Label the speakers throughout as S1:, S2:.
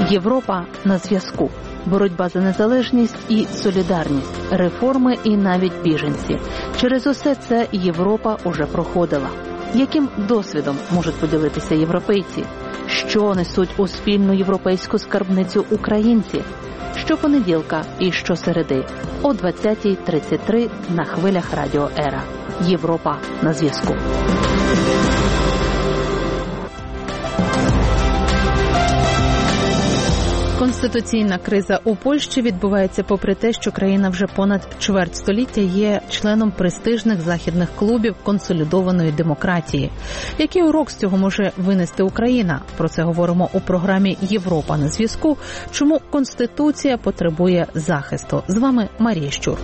S1: Європа на зв'язку. Боротьба за незалежність і солідарність, реформи і навіть біженці. Через усе це Європа уже проходила. Яким досвідом можуть поділитися європейці? Що несуть у спільну європейську скарбницю українці? Щопонеділка і щосереди о 20:33 на хвилях Радіо Ера. Європа на зв'язку. Конституційна криза у Польщі відбувається попри те, що країна вже понад чверть століття є членом престижних західних клубів консолідованої демократії. Який урок з цього може винести Україна? Про це говоримо у програмі «Європа на зв'язку». Чому Конституція потребує захисту? З вами Марія Щур.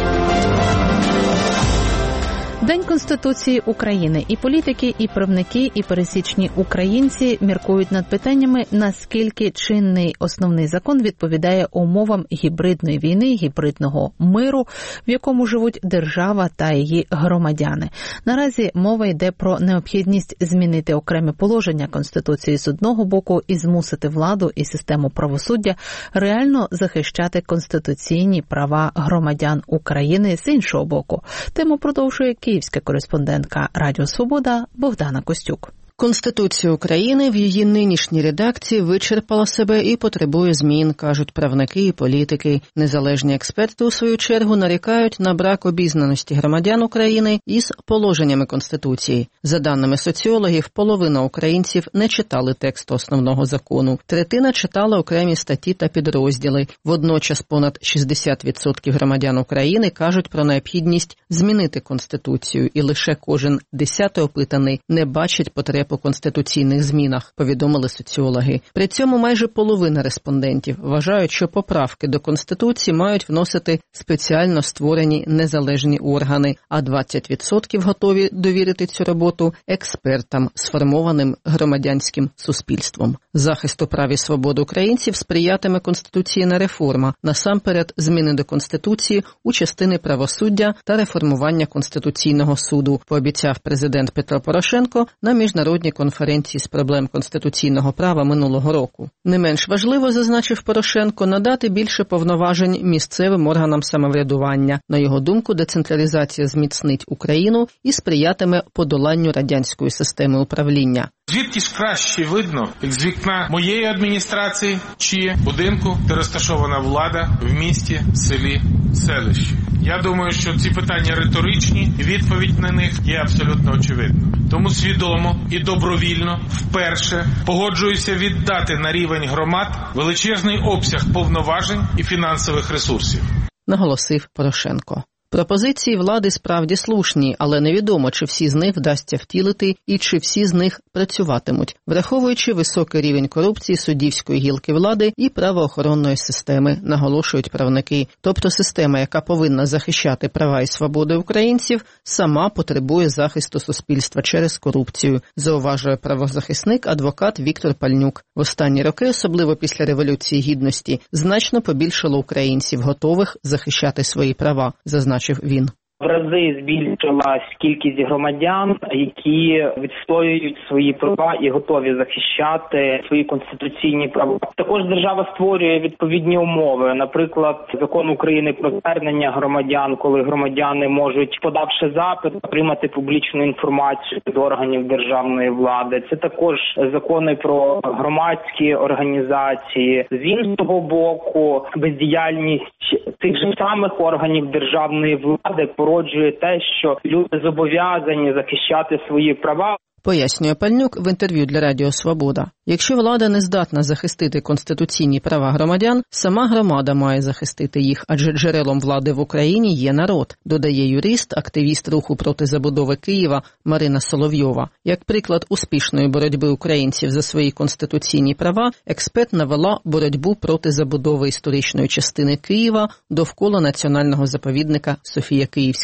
S1: День Конституції України. І політики, і правники, і пересічні українці міркують над питаннями, наскільки чинний основний закон відповідає умовам гібридної війни, гібридного миру, в якому живуть держава та її громадяни. Наразі мова йде про необхідність змінити окремі положення Конституції з одного боку і змусити владу і систему правосуддя реально захищати конституційні права громадян України з іншого боку. Тему продовжує київська кореспондентка Радіо Свобода Богдана Костюк.
S2: Конституція України в її нинішній редакції вичерпала себе і потребує змін, кажуть правники і політики. Незалежні експерти, у свою чергу, нарікають на брак обізнаності громадян України із положеннями Конституції. За даними соціологів, половина українців не читали тексту основного закону. Третина читала окремі статті та підрозділи. Водночас понад 60% громадян України кажуть про необхідність змінити Конституцію, і лише кожен 10-й опитаний не бачить потреб у конституційних змінах, повідомили соціологи. При цьому майже половина респондентів вважають, що поправки до Конституції мають вносити спеціально створені незалежні органи, а 20% готові довірити цю роботу експертам, сформованим громадянським суспільством. Захисту прав і свобод українців сприятиме конституційна реформа, насамперед зміни до Конституції у частини правосуддя та реформування Конституційного суду, пообіцяв президент Петро Порошенко на міжнародній конференції з проблем конституційного права минулого року. Не менш важливо, зазначив Порошенко, надати більше повноважень місцевим органам самоврядування. На його думку, децентралізація зміцнить Україну і сприятиме подоланню радянської системи управління.
S3: Звідки ж краще видно, як з вікна моєї адміністрації чи будинку, де розташована влада в місті, селі, селищі? Я думаю, що ці питання риторичні, і відповідь на них є абсолютно очевидною. Тому свідомо і добровільно вперше погоджуюся віддати на рівень громад величезний обсяг повноважень і фінансових ресурсів,
S2: наголосив Порошенко. Пропозиції влади справді слушні, але невідомо, чи всі з них вдасться втілити і чи всі з них працюватимуть, враховуючи високий рівень корупції суддівської гілки влади і правоохоронної системи, наголошують правники. Тобто система, яка повинна захищати права і свободи українців, сама потребує захисту суспільства через корупцію, зауважує правозахисник, адвокат Віктор Пальнюк. В останні роки, особливо після Революції Гідності, значно побільшало українців, готових захищати свої права, зазначив він.
S4: В рази збільшилась кількість громадян, які відстоюють свої права і готові захищати свої конституційні права. Також держава створює відповідні умови. Наприклад, закон України про звернення громадян, коли громадяни можуть, подавши запит, отримати публічну інформацію від органів державної влади. Це також закони про громадські організації. З іншого боку, бездіяльність тих же самих органів державної влади породжує те, що люди зобов'язані захищати свої права.
S2: Пояснює Пальнюк в інтерв'ю для Радіо Свобода. Якщо влада не здатна захистити конституційні права громадян, сама громада має захистити їх, адже джерелом влади в Україні є народ, додає юрист, активіст руху проти забудови Києва Марина Соловйова. Як приклад успішної боротьби українців за свої конституційні права, експерт навела боротьбу проти забудови історичної частини Києва довкола національного заповідника Софія Київська.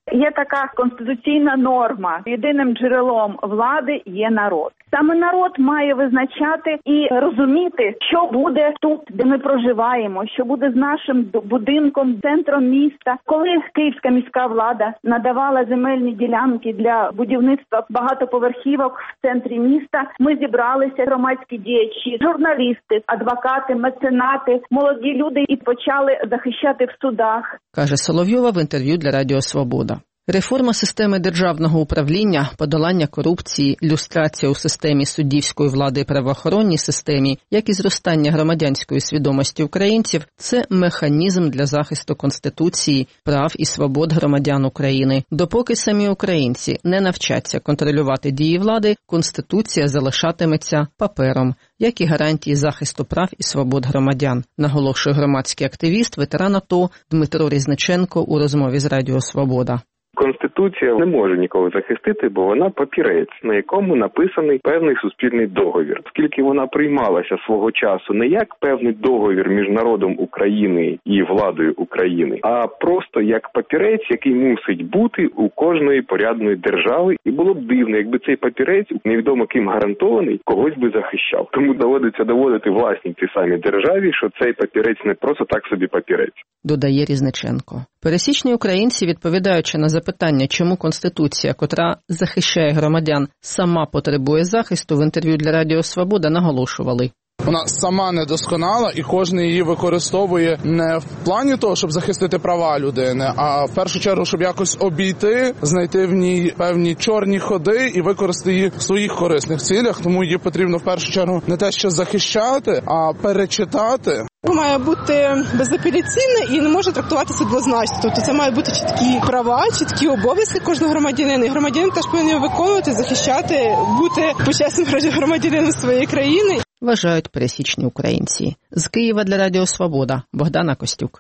S5: Є така конституційна норма. Єдиним джерелом влади є народ. Саме народ має визначати і розуміти, що буде тут, де ми проживаємо, що буде з нашим будинком, центром міста. Коли Київська міська влада надавала земельні ділянки для будівництва багатоповерхівок в центрі міста, ми зібралися, громадські діячі, журналісти, адвокати, меценати, молоді люди і почали захищати в судах.
S2: Каже Соловйова в інтерв'ю для Радіо Свобода. Реформа системи державного управління, подолання корупції, люстрація у системі суддівської влади і правоохоронній системі, як і зростання громадянської свідомості українців – це механізм для захисту Конституції, прав і свобод громадян України. Допоки самі українці не навчаться контролювати дії влади, Конституція залишатиметься папером, як і гарантії захисту прав і свобод громадян, наголошує громадський активіст, ветеран АТО Дмитро Різниченко у розмові з Радіо Свобода.
S6: Конституція не може нікого захистити, бо вона папірець, на якому написаний певний суспільний договір. Оскільки вона приймалася свого часу не як певний договір між народом України і владою України, а просто як папірець, який мусить бути у кожної порядної держави. І було б дивно, якби цей папірець, невідомо ким гарантований, когось би захищав. Тому доводиться доводити власній тій самій державі, що цей папірець не просто так собі папірець.
S2: Додає Різниченко. Пересічні українці, відповідаючи на запитання, чому Конституція, котра захищає громадян, сама потребує захисту, в інтерв'ю для Радіо Свобода наголошували.
S7: Вона сама недосконала, і кожен її використовує не в плані того, щоб захистити права людини, а в першу чергу, щоб якось обійти, знайти в ній певні чорні ходи і використати її в своїх корисних цілях. Тому її потрібно в першу чергу не те, що захищати, а перечитати.
S8: Має бути безапеляційне і не може трактуватися двозначно. Тобто це мають бути чіткі права, чіткі обов'язки кожного громадянина. І громадянин теж повинен виконувати, захищати, бути почесним громадянином своєї країни.
S2: Вважають пересічні українці. З Києва для Радіо Свобода. Богдана Костюк.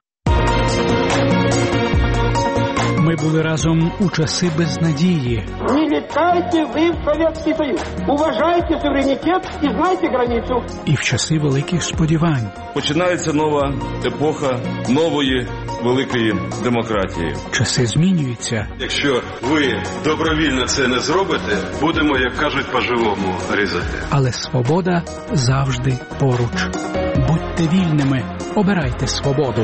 S9: Ми були разом у часи безнадії.
S10: Не літайте ви в Совєтський Союз. Уважайте суверенітет і знайте границю.
S9: І в часи великих сподівань.
S11: Починається нова епоха нової великої демократії.
S9: Часи змінюються.
S11: Якщо ви добровільно це не зробите, будемо, як кажуть, по-живому різати.
S9: Але свобода завжди поруч. Будьте вільними, обирайте свободу.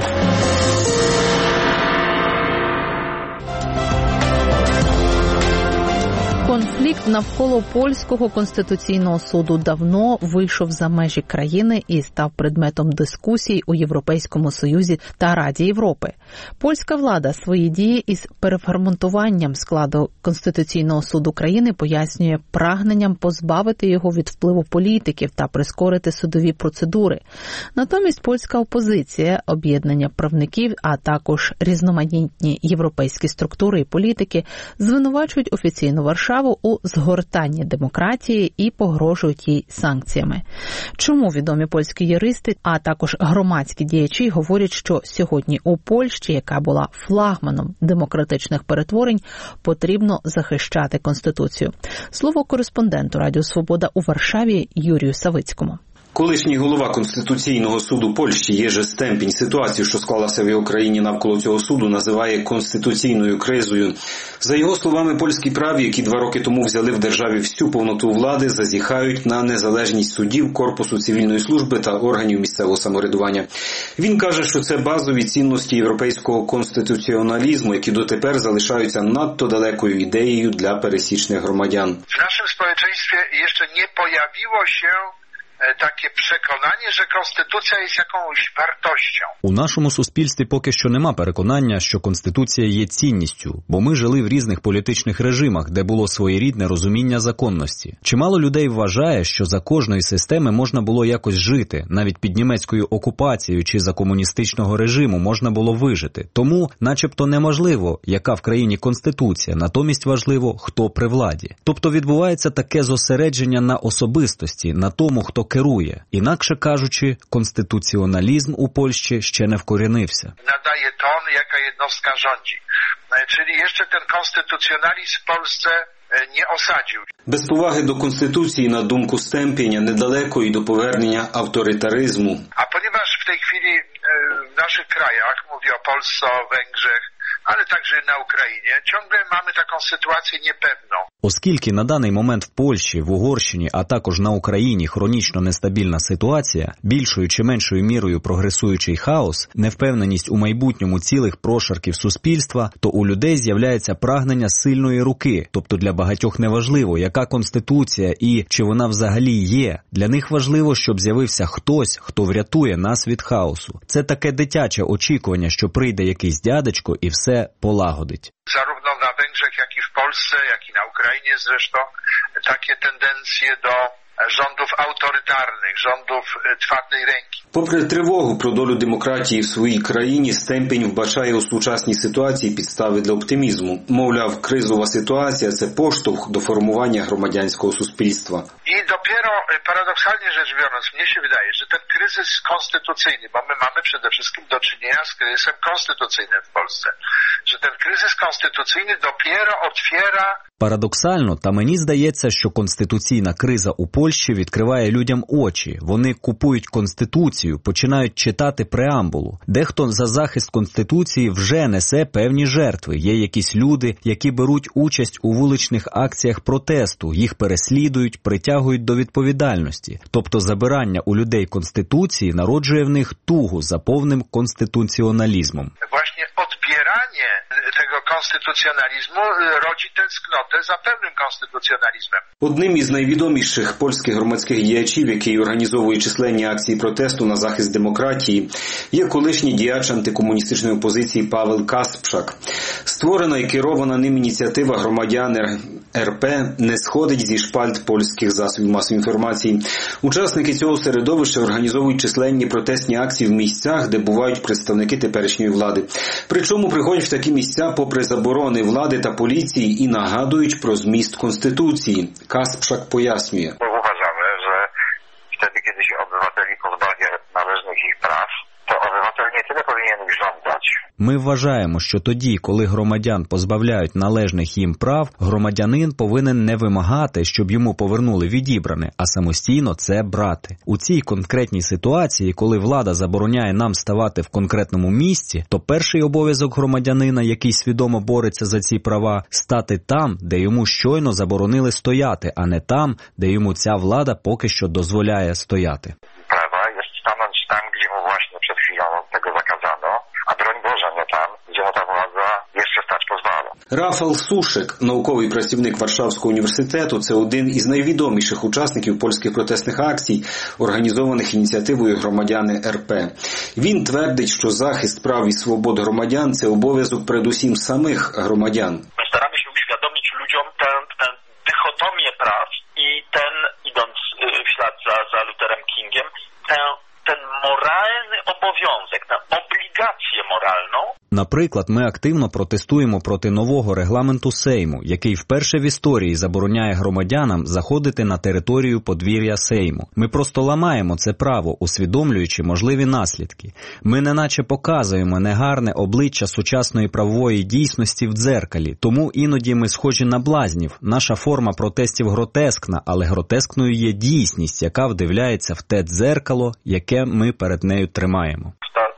S1: Конфлікт навколо польського конституційного суду давно вийшов за межі країни і став предметом дискусій у Європейському Союзі та Раді Європи. Польська влада свої дії із переформатуванням складу Конституційного суду країни пояснює прагненням позбавити його від впливу політиків та прискорити судові процедури. Натомість польська опозиція, об'єднання правників, а також різноманітні європейські структури і політики звинувачують офіційну Варшаву у згортанні демократії і погрожують їй санкціями. Чому відомі польські юристи, а також громадські діячі говорять, що сьогодні у Польщі, яка була флагманом демократичних перетворень, потрібно захищати Конституцію. Слово кореспонденту Радіо Свобода у Варшаві Юрію Савицькому.
S12: Колишній голова Конституційного суду Польщі Єrzy Стемпінь ситуацію, що склалася в його країні навколо цього суду, називає конституційною кризою. За його словами, польські праві, які 2 роки тому взяли в державі всю повноту влади, зазіхають на незалежність судів, корпусу цивільної служби та органів місцевого самоврядування. Він каже, що це базові цінності європейського конституціоналізму, які дотепер залишаються надто далекою ідеєю для пересічних громадян.
S13: В нашому суспільстві ще не появилося таке переконання, що Конституція є якоюсь вартостю.
S14: У нашому суспільстві поки що нема переконання, що Конституція є цінністю, бо ми жили в різних політичних режимах, де було своєрідне розуміння законності. Чимало людей вважає, що за кожної системи можна було якось жити, навіть під німецькою окупацією чи за комуністичного режиму можна було вижити. Тому, начебто неможливо, яка в країні Конституція, натомість важливо, хто при владі. Тобто відбувається таке зосередження на особистості, на тому, хто керує. Інакше кажучи, конституціоналізм у Польщі ще не вкорінився.
S13: Надає тон, яка jednostka rządzi. Czyli jeszcze ten konstytucjonalizm w Polsce nie osadził.
S12: Без поваги до Конституції, на думку Стемпіня, недалеко і до повернення авторитаризму.
S13: A ponieważ w tej chwili w naszych krajach, mówię o Polsce, o Węgrzech, ale także na Ukrainie, ciągle mamy taką sytuację niepewną.
S14: Оскільки на даний момент в Польщі, в Угорщині, а також на Україні хронічно нестабільна ситуація, більшою чи меншою мірою прогресуючий хаос, невпевненість у майбутньому цілих прошарків суспільства, то у людей з'являється прагнення сильної руки. Тобто для багатьох неважливо, яка конституція і чи вона взагалі є. Для них важливо, щоб з'явився хтось, хто врятує нас від хаосу. Це таке дитяче очікування, що прийде якийсь дядечко і все полагодить.
S13: Zarówno na Węgrzech, jak i w Polsce, jak i na Ukrainie zresztą, takie tendencje do rządów autorytarnych, rządów twardej ręki.
S12: Попри тривогу про долю демократії в своїй країні, Стемпінь вбачає у сучасній ситуації підстави для оптимізму. Мовляв, кризова ситуація – це поштовх до формування громадянського суспільства.
S13: I dopiero paradoksalnie rzecz biorąc, mnie się wydaje, że ten kryzys konstytucyjny, bo my mamy przede wszystkim do czynienia z kryzysem konstytucyjnym w Polsce, że ten kryzys konstytucyjny dopiero otwiera.
S14: Парадоксально, та мені здається, що конституційна криза у Польщі відкриває людям очі. Вони купують Конституцію, починають читати преамбулу. Дехто за захист Конституції вже несе певні жертви. Є якісь люди, які беруть участь у вуличних акціях протесту, їх переслідують, притягують до відповідальності. Тобто забирання у людей Конституції народжує в них тугу за повним конституціоналізмом.
S13: Właśnie odbieranie tego konstytucjonalizmu rodzi tęsknotę za pełnym konstytucjonalizmem.
S12: Одним із найвідоміших польських громадських діячів, який організовує численні акції протесту на захист демократії, є колишній діяч антикомуністичної опозиції Павел Каспшак. Створена і керована ним ініціатива громадян РП не сходить зі шпальт польських засобів масової інформації. Учасники цього середовища організовують численні протестні акції в місцях, де бувають представники теперішньої влади. Причому приходять в такі місця попри заборони влади та поліції і нагадують про зміст Конституції. Каспшак пояснює.
S15: Ми вважаємо, що wtedy, kiedy się obywateli pozbawia należnych ich praw, to obywatel nie tyle powinien ich żądać.
S14: Ми вважаємо, що тоді, коли громадян позбавляють належних їм прав, громадянин повинен не вимагати, щоб йому повернули відібране, а самостійно це брати. У цій конкретній ситуації, коли влада забороняє нам ставати в конкретному місці, то перший обов'язок громадянина, який свідомо бореться за ці права, стати там, де йому щойно заборонили стояти, а не там, де йому ця влада поки що дозволяє стояти.
S15: Prawa jest stanąć tam, gdzie mu właśnie przed chwilą tego zakazano, a broń Boże nie tam, gdzie mu ta władza jeszcze stać pozwala.
S12: Рафал Сушик, науковий працівник Варшавського університету, це один із найвідоміших учасників польських протестних акцій, організованих ініціативою громадяни РП. Він твердить, що захист прав і свобод громадян – це обов'язок передусім самих громадян.
S15: My staramy się uświadomić ludziom tę dychotomię praw i idąc w ślad za Lutherem Kingiem, ten moralny obowiązek, tę obligację moralną.
S14: Наприклад, ми активно протестуємо проти нового регламенту Сейму, який вперше в історії забороняє громадянам заходити на територію подвір'я Сейму. Ми просто ламаємо це право, усвідомлюючи можливі наслідки. Ми неначе показуємо негарне обличчя сучасної правової дійсності в дзеркалі, тому іноді ми схожі на блазнів. Наша форма протестів гротескна, але гротескною є дійсність, яка вдивляється в те дзеркало, яке ми перед нею тримаємо.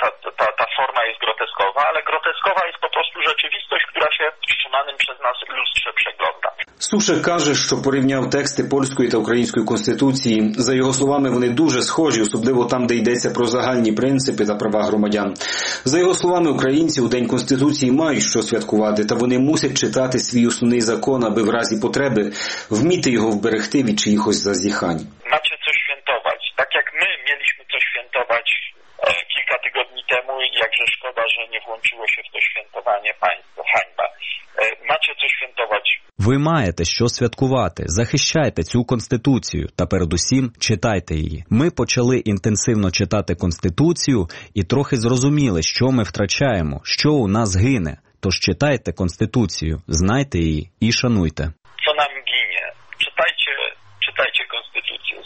S15: Ta forma jest groteskowa, ale groteskowa jest po prostu rzeczywistość, która się w trzymanym przez nas lustrze przegląda.
S12: Сушик каже, що порівняв тексти польської та української конституції. За його словами, вони дуже схожі, особливо там, де йдеться про загальні принципи та права громадян. За його словами, українці у День Конституції мають що святкувати, та вони мусять читати свій основний закон, аби в разі потреби вміти його вберегти від чиїхось зазіхань.
S15: Macie co świętować. Tak jak my mieliśmy co świętować kilka tygodni temu, jakże szkoda, że nie włączyło się w to świętowanie państwo. Hańba. Macie co świętować.
S14: Ви маєте що святкувати. Захищайте цю Конституцію та передусім читайте її. Ми почали інтенсивно читати Конституцію і трохи зрозуміли, що ми втрачаємо, що у нас гине. Тож читайте Конституцію, знайте її і шануйте.
S15: Co nam ginie? Czytajcie Konstytucję.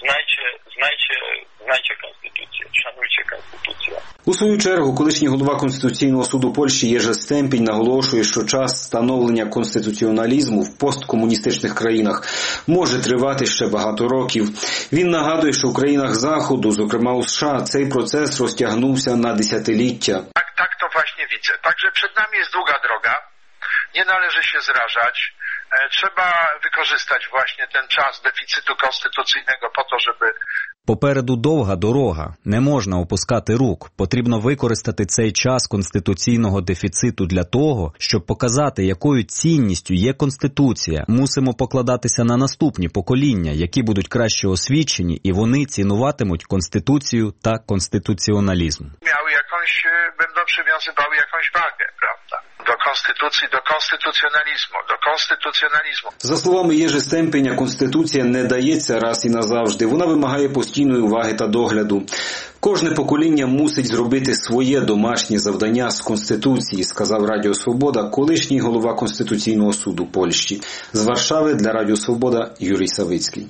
S15: Znajcie Konstytucję. Szanujcie Konstytucję.
S12: У свою чергу, колишній голова Конституційного суду Польщі Єжи Стемпінь наголошує, що час становлення конституціоналізму в посткомуністичних країнах може тривати ще багато років. Він нагадує, що в країнах Заходу, зокрема у США, цей процес розтягнувся на десятиліття.
S13: Tak to właśnie widzę. Także przed nami jest długa droga. Nie należy się zrażać. Trzeba wykorzystać właśnie ten czas deficytu konstytucyjnego po to, żeby...
S14: Попереду довга дорога. Не можна опускати рук. Потрібно використати цей час конституційного дефіциту для того, щоб показати, якою цінністю є Конституція. Мусимо покладатися на наступні покоління, які будуть краще освічені, і вони цінуватимуть Конституцію та конституціоналізм.
S13: Będą przywiązywały jakąś wagę, prawda? Do konstytucji, do konstytucjonalizmu.
S12: За словами Єжи Стемпеня, Конституція не дається раз і назавжди. Вона вимагає постійної уваги та догляду. Кожне покоління мусить зробити своє домашнє завдання з Конституції, сказав Радіо Свобода, колишній голова Конституційного суду Польщі. З Варшави для Радіо Свобода Юрій Савицький.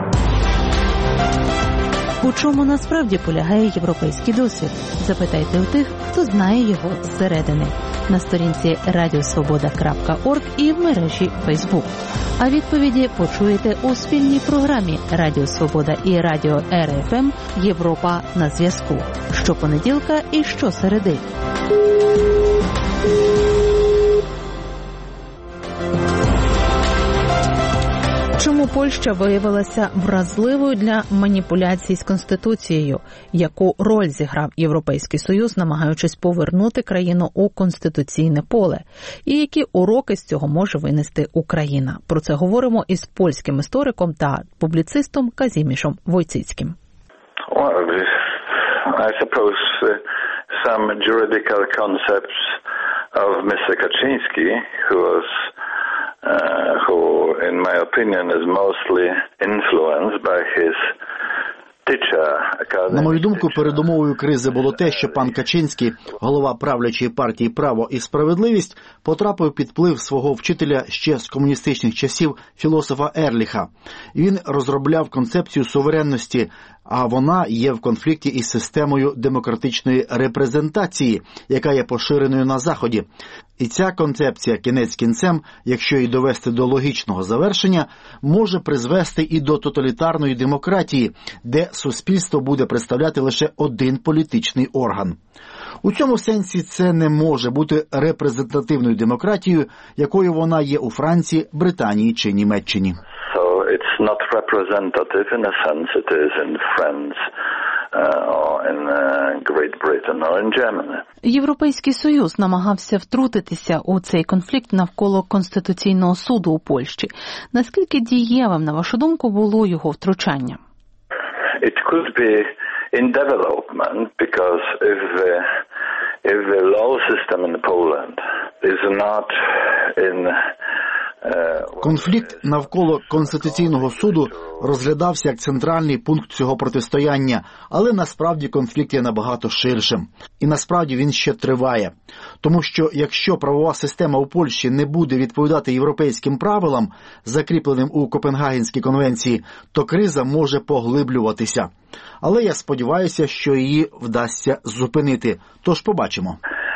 S1: У чому насправді полягає європейський досвід? Запитайте у тих, хто знає його зсередини. На сторінці radiosvoboda.org і в мережі Facebook. А відповіді почуєте у спільній програмі Радіо Свобода і Радіо РФМ «Європа на зв'язку». Щопонеділка і щосереди. Чому Польща виявилася вразливою для маніпуляцій з Конституцією? Яку роль зіграв Європейський Союз, намагаючись повернути країну у конституційне поле? І які уроки з цього може винести Україна? Про це говоримо із польським істориком та публіцистом Казімішем Войціцьким.
S16: I suppose some juridical concepts of Mr. Kaczynski, who, in my opinion, is mostly influenced by his teacher.
S17: На мою думку, передумовою кризи було те, що пан Качинський, голова правлячої партії «Право і справедливість», потрапив під вплив свого вчителя ще з комуністичних часів, філософа Ерліха. Він розробляв концепцію суверенності, а вона є в конфлікті із системою демократичної репрезентації, яка є поширеною на Заході. І ця концепція кінець кінцем, якщо її довести до логічного завершення, може призвести і до тоталітарної демократії, де суспільство буде представляти лише один політичний орган. У цьому сенсі це не може бути репрезентативною демократією, якою вона є у Франції, Британії чи Німеччині.
S16: So it's not representative in a sense it is in France. Or in Great Britain or in Germany.
S1: Європейський Союз намагався втрутитися у цей конфлікт навколо Конституційного суду у Польщі. Наскільки дієвим, на вашу думку, було його втручання?
S16: It could be in development because if the law system in Poland is not in
S17: Конфлікт навколо Конституційного суду розглядався як центральний пункт цього протистояння, але насправді конфлікт є набагато ширшим. І насправді він ще триває. Тому що якщо правова система у Польщі не буде відповідати європейським правилам, закріпленим у Копенгагенській конвенції, то криза може поглиблюватися. Але я сподіваюся, що її вдасться зупинити. Тож побачимо.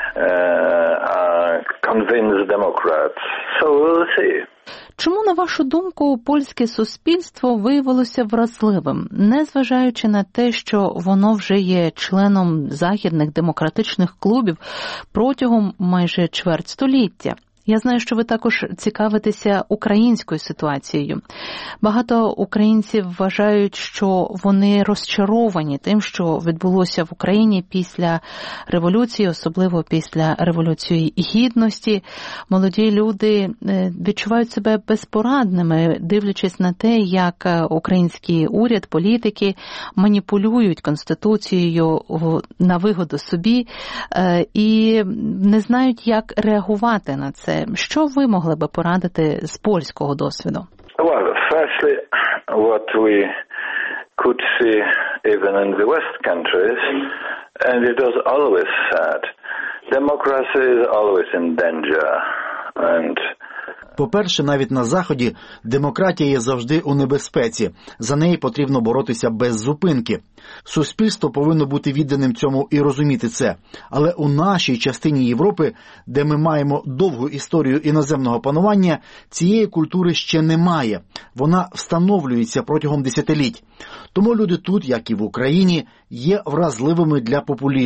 S16: Convince Democrats. So we'll see.
S1: Чому, на вашу думку, польське суспільство виявилося вразливим, незважаючи на те, що воно вже є членом західних демократичних клубів протягом майже чверть століття? Я знаю, що ви також цікавитеся українською ситуацією. Багато українців вважають, що вони розчаровані тим, що відбулося в Україні після революції, особливо після Революції Гідності. Молоді люди відчувають себе безпорадними, дивлячись на те, як український уряд, політики маніпулюють Конституцією на вигоду собі і не знають, як реагувати на це. Що ви могли би порадити з польського досвіду?
S16: Well, firstly, what we could see even in the West countries, and it was always said, democracy is always in danger, and
S17: По-перше, навіть на Заході демократія є завжди у небезпеці. За неї потрібно боротися без зупинки. Суспільство повинно бути відданим цьому і розуміти це. Але у нашій частині Європи, де ми маємо довгу історію іноземного панування, цієї культури ще немає. Вона встановлюється протягом десятиліть. Тому люди тут, як і в Україні, є вразливими для популізму.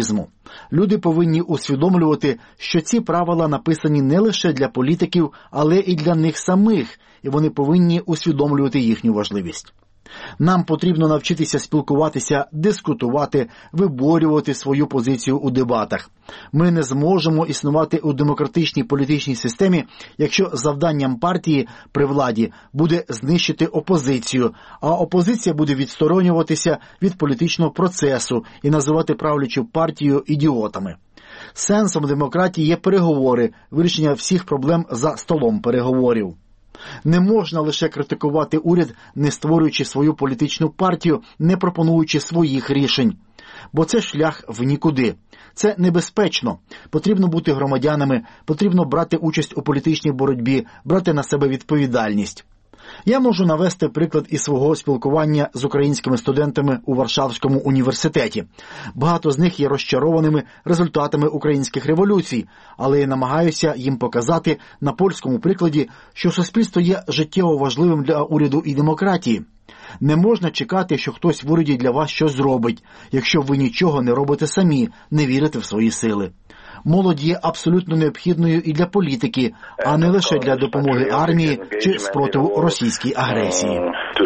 S17: Люди повинні усвідомлювати, що ці правила написані не лише для політиків, але і для них самих, і вони повинні усвідомлювати їхню важливість. Нам потрібно навчитися спілкуватися, дискутувати, виборювати свою позицію у дебатах. Ми не зможемо існувати у демократичній політичній системі, якщо завданням партії при владі буде знищити опозицію, а опозиція буде відсторонюватися від політичного процесу і називати правлячу партію ідіотами. Сенсом демократії є переговори, вирішення всіх проблем за столом переговорів. Не можна лише критикувати уряд, не створюючи свою політичну партію, не пропонуючи своїх рішень. Бо це шлях в нікуди. Це небезпечно. Потрібно бути громадянами, потрібно брати участь у політичній боротьбі, брати на себе відповідальність. Я можу навести приклад із свого спілкування з українськими студентами у Варшавському університеті. Багато з них є розчарованими результатами українських революцій, але я намагаюся їм показати на польському прикладі, що суспільство є життєво важливим для уряду і демократії. Не можна чекати, що хтось в уряді для вас щось зробить, якщо ви нічого не робите самі, не вірите в свої сили. Молодь є абсолютно необхідною і для політики, а не лише для допомоги армії чи спротиву російській агресії.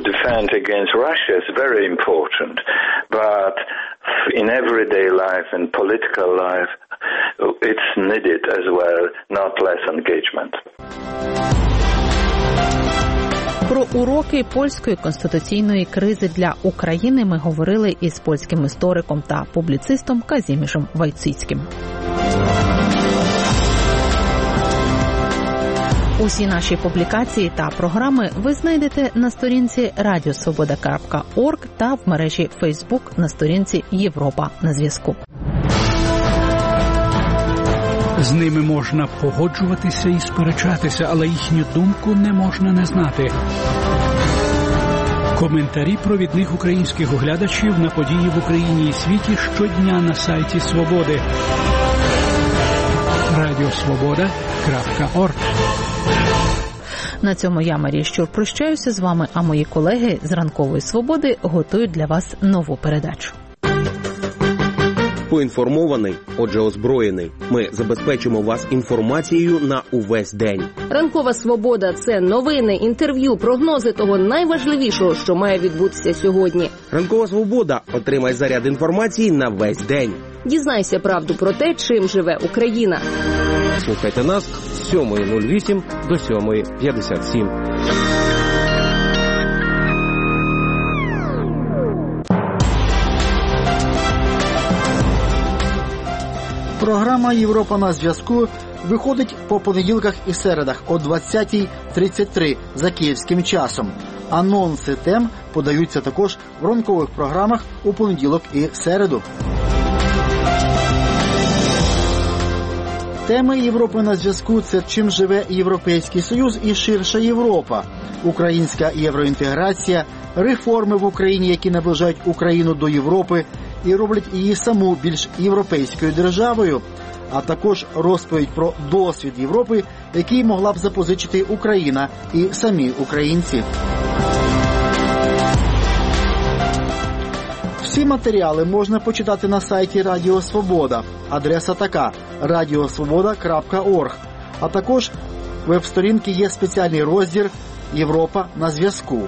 S1: Про уроки польської конституційної кризи для України ми говорили із польським істориком та публіцистом Казімішем Войціцьким. Усі наші публікації та програми ви знайдете на сторінці radiosvoboda.org та в мережі Facebook на сторінці Європа на зв'язку.
S9: З ними можна погоджуватися і сперечатися, але їхню думку не можна не знати. Коментарі провідних українських оглядачів на події в Україні і світі щодня на сайті Свободи. radiosvoboda.org.
S1: На цьому я, Марія Щур, прощаюся з вами, а мої колеги з «Ранкової свободи» готують для вас нову передачу.
S18: Поінформований, отже озброєний. Ми забезпечимо вас інформацією на увесь день.
S19: Ранкова свобода – це новини, інтерв'ю, прогнози того найважливішого, що має відбутися сьогодні.
S18: Ранкова свобода. Отримай заряд інформації на весь день.
S19: Дізнайся правду про те, чим живе Україна.
S18: Слухайте нас з 7:08 до 7:57.
S17: Програма «Європа на зв'язку» виходить по понеділках і середах о 20:33 за київським часом. Анонси тем подаються також в ранкових програмах у понеділок і середу. Теми «Європи на зв'язку» – це чим живе Європейський Союз і ширша Європа, українська євроінтеграція, реформи в Україні, які наближають Україну до Європи і роблять її саму більш європейською державою, а також розповідь про досвід Європи, який могла б запозичити Україна і самі українці. Всі матеріали можна почитати на сайті Радіо Свобода. Адреса така – radiosvoboda.org. А також веб-сторінки є спеціальний розділ «Європа на зв'язку».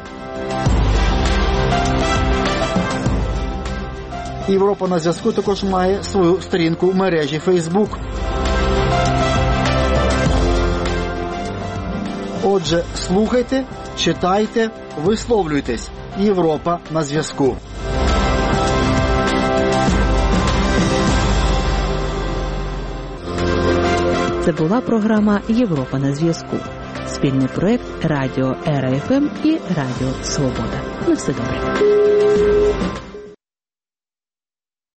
S17: «Європа на зв'язку» також має свою сторінку в мережі Facebook. Отже, слухайте, читайте, висловлюйтесь. «Європа на зв'язку».
S1: Це була програма «Європа на зв'язку». Спільний проект Радіо РФМ і Радіо Свобода. На все добре.